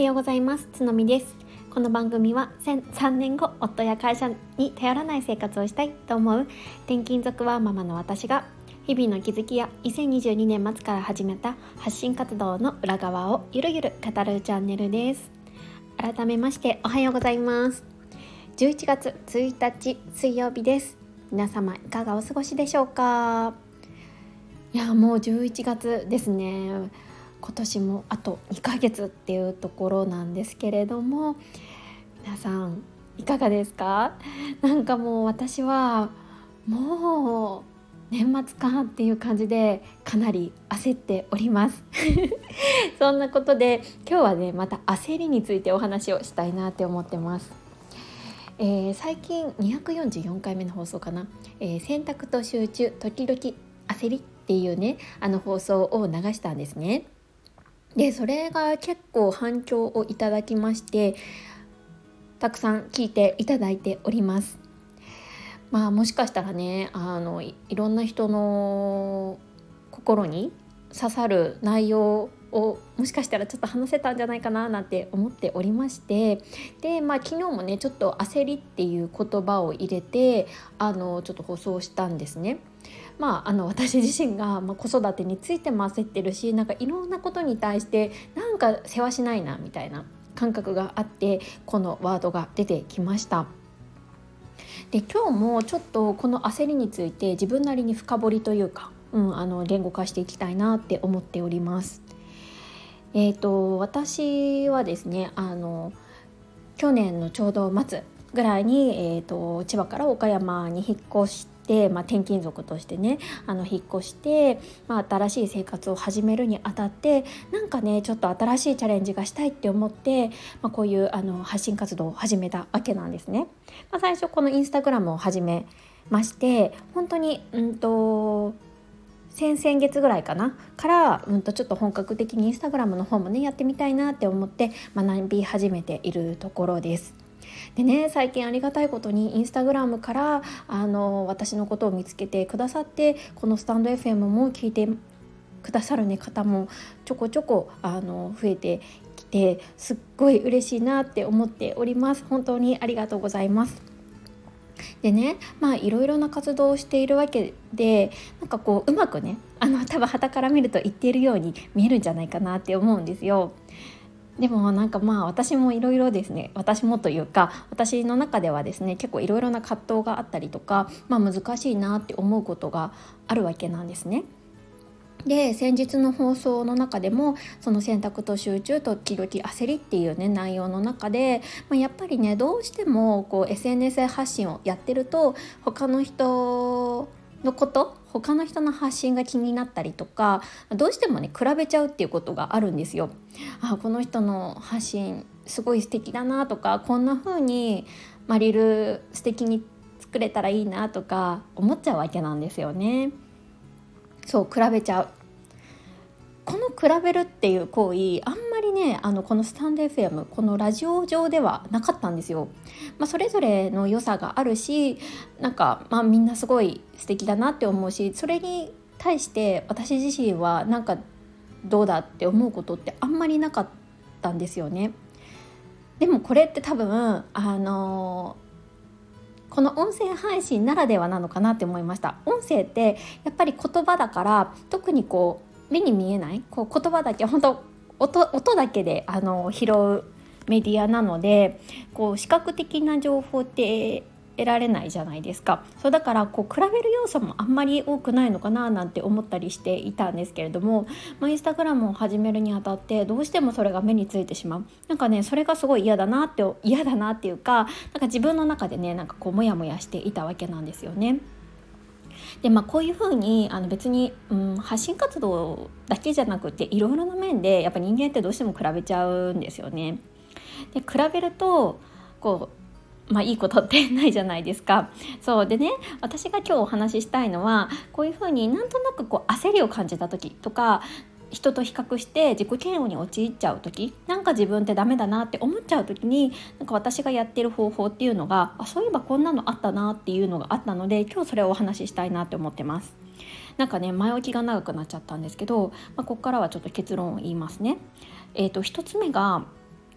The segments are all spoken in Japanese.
ようございます。つのみです。この番組は3年後夫や会社に頼らない生活をしたいと思う転勤族ワーママの私が日々の気づきや2022年末から始めた発信活動の裏側をゆるゆる語るチャンネルです。改めましておはようございます。11月1日水曜日です。皆様いかがお過ごしでしょうか。いやもう11月ですね。今年もあと2ヶ月っていうところなんですけれども、皆さんいかがですか？なんかもう私はもう年末かっていう感じでかなり焦っておりますそんなことで今日はね、また焦りについてお話をしたいなって思ってます。最近244回目の放送かな、選択と集中時々焦りっていうね、放送を流したんですね。でそれが結構反響をいただきまして、たくさん聞いていただいております。もしかしたらね、いろんな人の心に刺さる内容をもしかしたらちょっと話せたんじゃないかななんて思っておりまして、で、昨日もねちょっと焦りっていう言葉を入れてちょっと放送したんですね。私自身が、子育てについても焦ってるし、なんかいろんなことに対してなんか世話しないなみたいな感覚があって、このワードが出てきました。で今日もちょっとこの焦りについて自分なりに深掘りというか、言語化していきたいなって思っております。私はですね、去年のちょうど末ぐらいに、千葉から岡山に引っ越して、転勤族としてね引っ越して、新しい生活を始めるにあたって、なんかねちょっと新しいチャレンジがしたいって思って、こういう発信活動を始めたわけなんですね。最初このインスタグラムを始めまして、本当に先々月ぐらいかなからちょっと本格的にインスタグラムの方もねやってみたいなって思って学び始めているところです。でね、最近ありがたいことにインスタグラムから私のことを見つけてくださって、このスタンド FM も聞いてくださる、方もちょこちょこ増えてきて、すっごい嬉しいなって思っております。本当にありがとうございます。でね、いろいろな活動をしているわけで、なんかこううまくね多分傍から見ると言っているように見えるんじゃないかなって思うんですよ。でもなんか私もいろいろですね、私もというか私の中ではですね、結構いろいろな葛藤があったりとか、難しいなって思うことがあるわけなんですね。で先日の放送の中でもその選択と集中と時々焦りっていうね内容の中で、やっぱりねどうしてもこう SNS 発信をやってると他の人の発信が気になったりとか、どうしてもね比べちゃうっていうことがあるんですよ。この人の発信すごい素敵だなとか、こんな風にリール素敵に作れたらいいなとか思っちゃうわけなんですよね。そう比べちゃう。この比べるっていう行為あんまりねこのスタンド FM このラジオ上ではなかったんですよ。それぞれの良さがあるし、なんかみんなすごい素敵だなって思うし、それに対して私自身はなんかどうだって思うことってあんまりなかったんですよね。でもこれって多分この音声配信ならではなのかなって思いました。音声ってやっぱり言葉だから、特にこう目に見えないこう言葉だけ本当 音だけで拾うメディアなので、こう視覚的な情報って得られないじゃないですか。そうだからこう比べる要素もあんまり多くないのかななんて思ったりしていたんですけれども、インスタグラムを始めるにあたってどうしてもそれが目についてしまう。なんかねそれがすごい嫌だなっていうか、なんか自分の中でねなんかこうモヤモヤしていたわけなんですよね。でこういうふうに別に、発信活動だけじゃなくていろいろな面でやっぱ人間ってどうしても比べちゃうんですよね。で比べるとこういいことってないじゃないですか。そうでね、私が今日お話ししたいのは、こういうふうになんとなくこう焦りを感じた時とか、人と比較して自己嫌悪に陥っちゃう時、なんか自分ってダメだなって思っちゃう時に、なんか私がやってる方法っていうのがそういえばこんなのあったなっていうのがあったので、今日それをお話ししたいなって思ってます。なんかね前置きが長くなっちゃったんですけど、ここからはちょっと結論を言いますね。一つ目が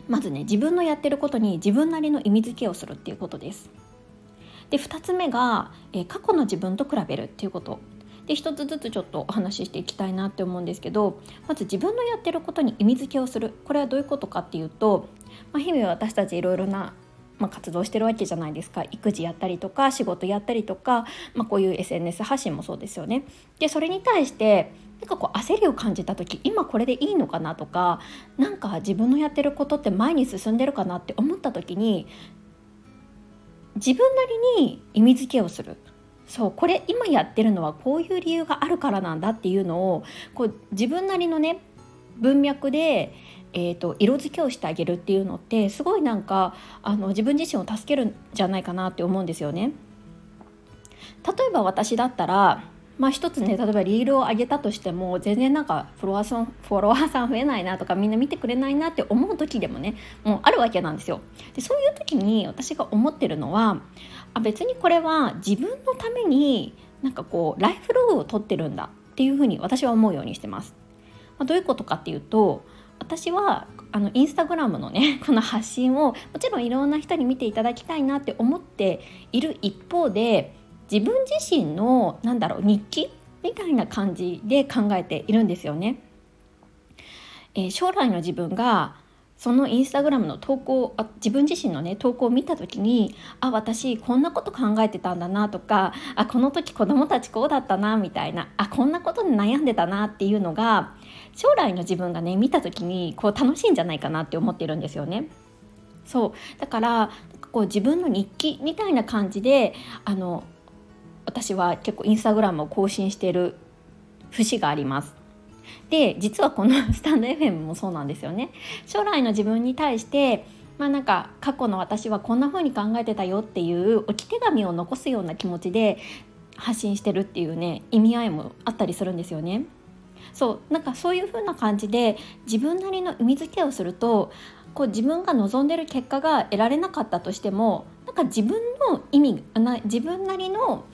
まずね、自分のやってることに自分なりの意味付けをするっていうことです。で2つ目が、過去の自分と比べるっていうことで、一つずつちょっとお話ししていきたいなって思うんですけど、まず自分のやってることに意味付けをする。これはどういうことかっていうと、日々私たちいろいろな、活動してるわけじゃないですか。育児やったりとか仕事やったりとか、こういう SNS 発信もそうですよね。でそれに対して焦りを感じた時、今これでいいのかなとか、自分のやってることって前に進んでるかなって思った時に、自分なりに意味付けをする。これ今やってるのはこういう理由があるからなんだっていうのを自分なりのね文脈で、色付けをしてあげるっていうのって、すごい自分自身を助けるんじゃないかなって思うんですよね。例えば私だったら、一つね、例えばリールを上げたとしても全然フォロワーさん増えないなとか、みんな見てくれないなって思う時でもね、もうあるわけなんですよ。でそういう時に私が思ってるのは、別にこれは自分のためにライフログを取ってるんだっていうふうに私は思うようにしてます。どういうことかっていうと、私はインスタグラムのねこの発信をもちろんいろんな人に見ていただきたいなって思っている一方で、自分自身の日記みたいな感じで考えているんですよね。将来の自分がそのインスタグラムの投稿、自分自身のね投稿を見た時に、私こんなこと考えてたんだなとか、この時子供たちこうだったなみたいな、こんなことに悩んでたなっていうのが、将来の自分がね見た時に楽しいんじゃないかなって思ってるんですよね。だから自分の日記みたいな感じで私は結構インスタグラムを更新している節があります。で実はこのスタンド FM もそうなんですよね。将来の自分に対して過去の私はこんな風に考えてたよっていう置き手紙を残すような気持ちで発信してるっていうね意味合いもあったりするんですよね。そういう風な感じで自分なりの意味付けをすると、自分が望んでる結果が得られなかったとしても、自分の意味、自分なりの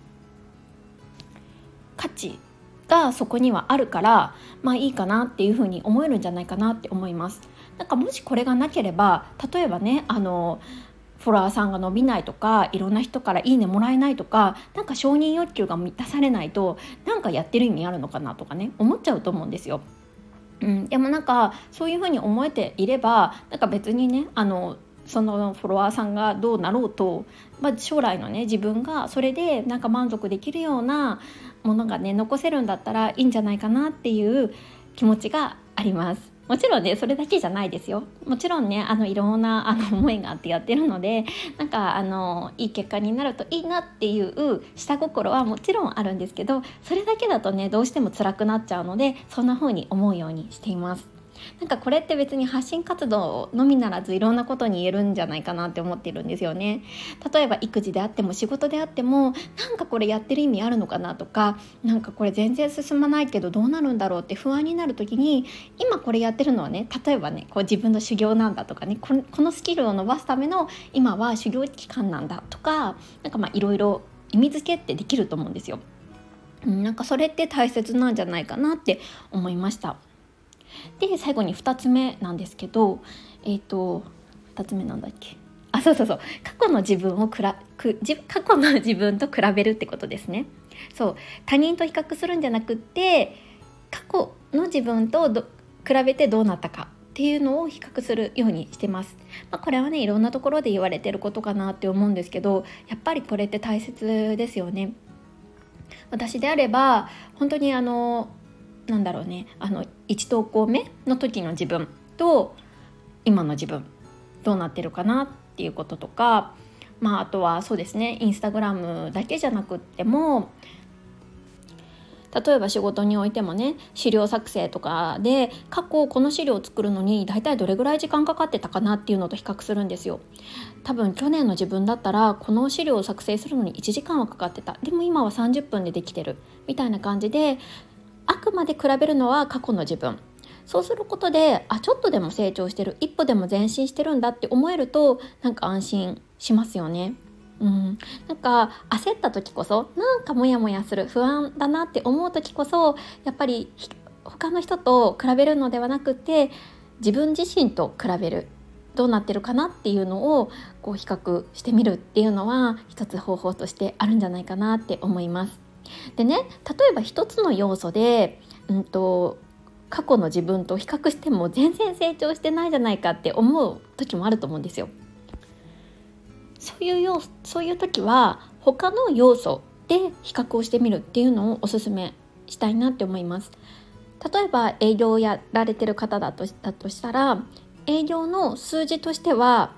価値がそこにはあるから、いいかなっていうふうに思えるんじゃないかなって思います。もしこれがなければ、例えばねフォロワーさんが伸びないとか、いろんな人からいいねもらえないとか、承認欲求が満たされないとやってる意味あるのかなとかね思っちゃうと思うんですよ。でもそういうふうに思えていれば、別にねそのフォロワーさんがどうなろうと、将来のね自分がそれで満足できるようなものがね残せるんだったらいいんじゃないかなっていう気持ちがあります。もちろんねそれだけじゃないですよ。もちろんねいろんな思いがあってやってるので、いい結果になるといいなっていう下心はもちろんあるんですけど、それだけだとねどうしても辛くなっちゃうので、そんな風に思うようにしています。これって別に発信活動のみならずいろんなことに言えるんじゃないかなって思ってるんですよね。例えば育児であっても仕事であっても、これやってる意味あるのかなとか、これ全然進まないけどどうなるんだろうって不安になる時に、今これやってるのはね、例えばね自分の修行なんだとかね、このスキルを伸ばすための今は修行期間なんだとか、いろいろ意味付けってできると思うんですよ。それって大切なんじゃないかなって思いました。で最後に2つ目なんですけど、2つ目なんだっけ、過去の自分と比べるってことですね。他人と比較するんじゃなくって、過去の自分と比べてどうなったかっていうのを比較するようにしてます。これはねいろんなところで言われてることかなって思うんですけど、やっぱりこれって大切ですよね。私であれば本当に1投稿目の時の自分と今の自分どうなってるかなっていうこととか、あとはそうですね、インスタグラムだけじゃなくっても、例えば仕事においてもね、資料作成とかで過去この資料を作るのに大体どれぐらい時間かかってたかなっていうのと比較するんですよ。多分去年の自分だったらこの資料を作成するのに1時間はかかってた、でも今は30分でできてるみたいな感じで、あくまで比べるのは過去の自分。そうすることでちょっとでも成長してる、一歩でも前進してるんだって思えると安心しますよね。焦った時こそ、モヤモヤする、不安だなって思う時こそ、やっぱり他の人と比べるのではなくて自分自身と比べるどうなってるかなっていうのをこう比較してみるっていうのは一つ方法としてあるんじゃないかなって思います。でね、例えば一つの要素で、過去の自分と比較しても全然成長してないじゃないかって思う時もあると思うんですよ。そういう時は他の要素で比較をしてみるっていうのをおすすめしたいなって思います。例えば営業をやられてる方だとしたら、営業の数字としては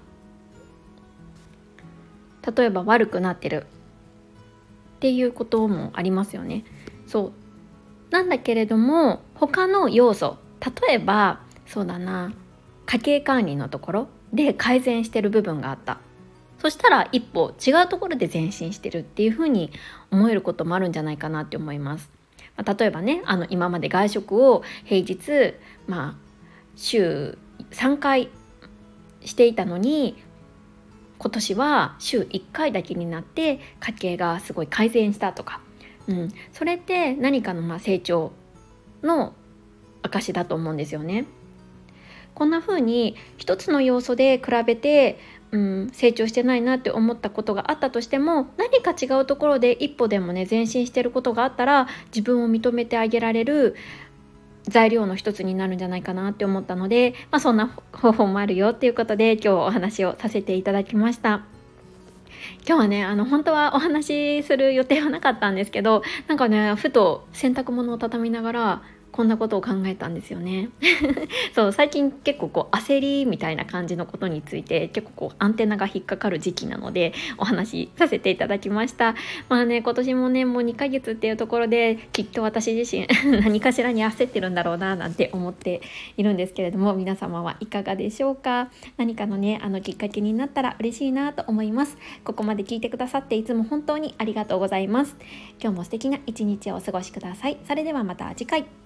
例えば悪くなってるっていうこともありますよね。そうなんだけれども、他の要素、例えばそうだな、家計管理のところで改善してる部分があった。そしたら一歩違うところで前進してるっていうふうに思えることもあるんじゃないかなって思います。例えばね、今まで外食を平日、週3回していたのに、今年は週1回だけになって家計がすごい改善したとか、それって何かの成長の証だと思うんですよね。こんな風に一つの要素で比べて、成長してないなって思ったことがあったとしても、何か違うところで一歩でもね前進してることがあったら、自分を認めてあげられる材料の一つになるんじゃないかなって思ったので、そんな方法もあるよっていうことで今日お話をさせていただきました。今日はね、本当はお話しする予定はなかったんですけど、なんかね、ふと洗濯物を畳みながらこんなことを考えたんですよね。そう、最近結構焦りみたいな感じのことについて結構アンテナが引っかかる時期なのでお話しさせていただきました。今年もねもう2ヶ月っていうところで、きっと私自身何かしらに焦ってるんだろうななんて思っているんですけれども、皆様はいかがでしょうか。何かのねきっかけになったら嬉しいなと思います。ここまで聞いてくださっていつも本当にありがとうございます。今日も素敵な一日をお過ごしください。それではまた次回。